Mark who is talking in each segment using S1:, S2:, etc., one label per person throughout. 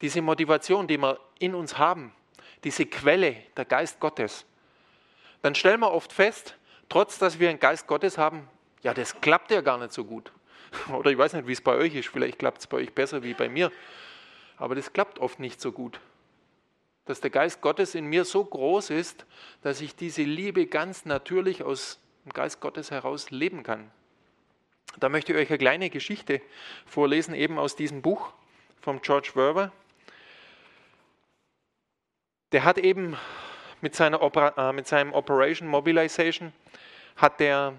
S1: Diese Motivation, die wir in uns haben, diese Quelle, der Geist Gottes, dann stellen wir oft fest, trotz dass wir einen Geist Gottes haben, ja, das klappt ja gar nicht so gut. Oder ich weiß nicht, wie es bei euch ist, vielleicht klappt es bei euch besser wie bei mir, aber das klappt oft nicht so gut. Dass der Geist Gottes in mir so groß ist, dass ich diese Liebe ganz natürlich aus dem Geist Gottes heraus leben kann. Da möchte ich euch eine kleine Geschichte vorlesen, eben aus diesem Buch von George Verwer. Der hat eben mit seinem Operation Mobilization, hat der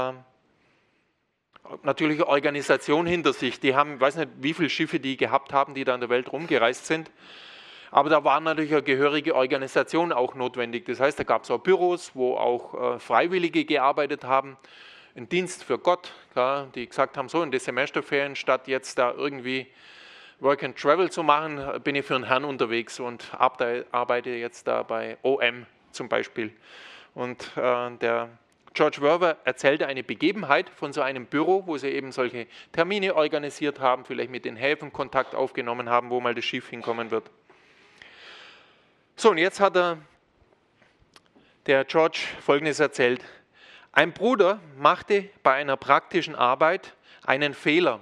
S1: natürlich eine Organisation hinter sich. Die haben, ich weiß nicht, wie viele Schiffe die gehabt haben, die da in der Welt rumgereist sind. Aber da war natürlich eine gehörige Organisation auch notwendig. Das heißt, da gab es auch Büros, wo auch Freiwillige gearbeitet haben. Ein Dienst für Gott, klar, die gesagt haben, so in den Semesterferien, statt jetzt da irgendwie Work and Travel zu machen, bin ich für den Herrn unterwegs und arbeite jetzt da bei OM zum Beispiel. Und der George Verwer erzählte eine Begebenheit von so einem Büro, wo sie eben solche Termine organisiert haben, vielleicht mit den Häfen Kontakt aufgenommen haben, wo mal das Schiff hinkommen wird. So, und jetzt hat der George Folgendes erzählt. Ein Bruder machte bei einer praktischen Arbeit einen Fehler.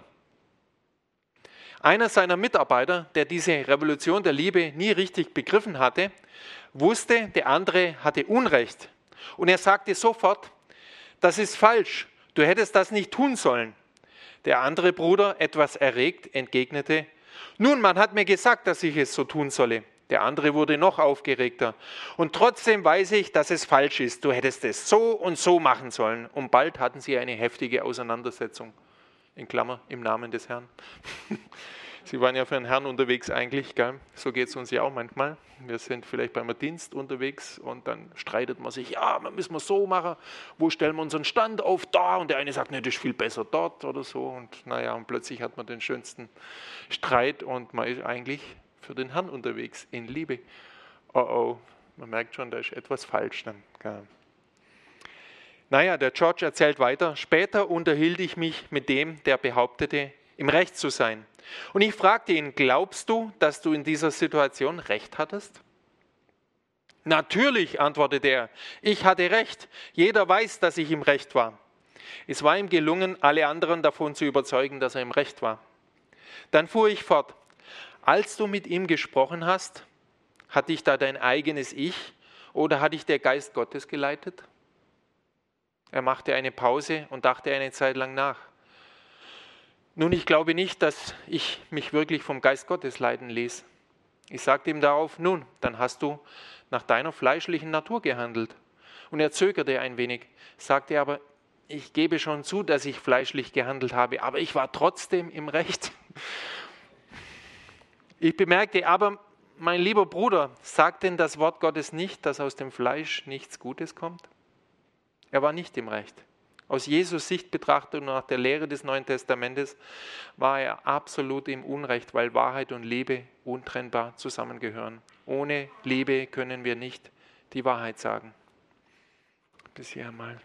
S1: Einer seiner Mitarbeiter, der diese Revolution der Liebe nie richtig begriffen hatte, wusste, der andere hatte Unrecht. Und er sagte sofort, das ist falsch, du hättest das nicht tun sollen. Der andere Bruder, etwas erregt, entgegnete, nun, man hat mir gesagt, dass ich es so tun solle. Der andere wurde noch aufgeregter. Und trotzdem weiß ich, dass es falsch ist. Du hättest es so und so machen sollen. Und bald hatten sie eine heftige Auseinandersetzung. In Klammer, im Namen des Herrn. Sie waren ja für den Herrn unterwegs eigentlich, gell? So geht es uns ja auch manchmal. Wir sind vielleicht beim Dienst unterwegs und dann streitet man sich, ja, müssen wir so machen, wo stellen wir unseren Stand auf, da, und der eine sagt, nee, das ist viel besser dort oder so, und naja, und plötzlich hat man den schönsten Streit und man ist eigentlich für den Herrn unterwegs, in Liebe. Oh oh, man merkt schon, da ist etwas falsch dann. Gell? Naja, der George erzählt weiter, später unterhielt ich mich mit dem, der behauptete, im Recht zu sein. Und ich fragte ihn, glaubst du, dass du in dieser Situation Recht hattest? Natürlich, antwortete er, ich hatte Recht. Jeder weiß, dass ich im Recht war. Es war ihm gelungen, alle anderen davon zu überzeugen, dass er im Recht war. Dann fuhr ich fort. Als du mit ihm gesprochen hast, hat dich da dein eigenes Ich oder hat dich der Geist Gottes geleitet? Er machte eine Pause und dachte eine Zeit lang nach. Nun, ich glaube nicht, dass ich mich wirklich vom Geist Gottes leiten ließ. Ich sagte ihm darauf, nun, dann hast du nach deiner fleischlichen Natur gehandelt. Und er zögerte ein wenig, sagte aber, ich gebe schon zu, dass ich fleischlich gehandelt habe, aber ich war trotzdem im Recht. Ich bemerkte aber, mein lieber Bruder, sagt denn das Wort Gottes nicht, dass aus dem Fleisch nichts Gutes kommt? Er war nicht im Recht. Aus Jesus Sicht betrachtet und nach der Lehre des Neuen Testamentes war er absolut im Unrecht, weil Wahrheit und Liebe untrennbar zusammengehören. Ohne Liebe können wir nicht die Wahrheit sagen. Bis hier mal.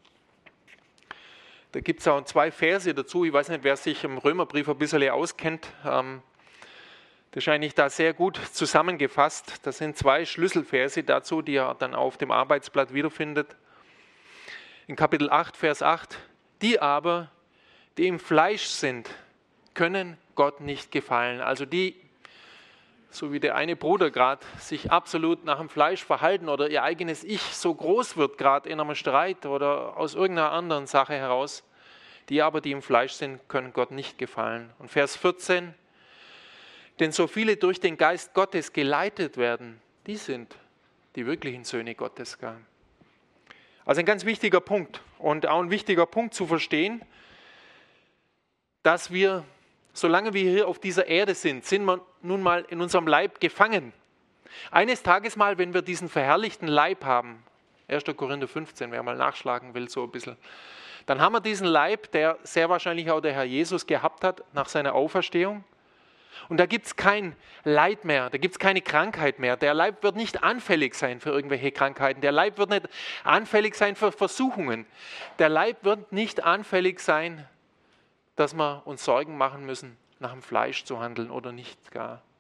S1: Da gibt es auch 2 Verse dazu. Ich weiß nicht, wer sich im Römerbrief ein bisschen auskennt. Das ist eigentlich da sehr gut zusammengefasst. Das sind 2 Schlüsselverse dazu, die ihr dann auf dem Arbeitsblatt wiederfindet. In Kapitel 8, Vers 8, die aber, die im Fleisch sind, können Gott nicht gefallen. Also die, so wie der eine Bruder gerade, sich absolut nach dem Fleisch verhalten oder ihr eigenes Ich so groß wird, gerade in einem Streit oder aus irgendeiner anderen Sache heraus, die aber, die im Fleisch sind, können Gott nicht gefallen. Und Vers 14, denn so viele durch den Geist Gottes geleitet werden, die sind die wirklichen Söhne Gottes. Also ein ganz wichtiger Punkt und auch ein wichtiger Punkt zu verstehen, dass wir, solange wir hier auf dieser Erde sind wir nun mal in unserem Leib gefangen. Eines Tages mal, wenn wir diesen verherrlichten Leib haben, 1. Korinther 15, wer mal nachschlagen will, so ein bisschen, dann haben wir diesen Leib, der sehr wahrscheinlich auch der Herr Jesus gehabt hat nach seiner Auferstehung. Und da gibt es kein Leid mehr, da gibt es keine Krankheit mehr. Der Leib wird nicht anfällig sein für irgendwelche Krankheiten. Der Leib wird nicht anfällig sein für Versuchungen. Der Leib wird nicht anfällig sein, dass wir uns Sorgen machen müssen, nach dem Fleisch zu handeln oder nicht gar.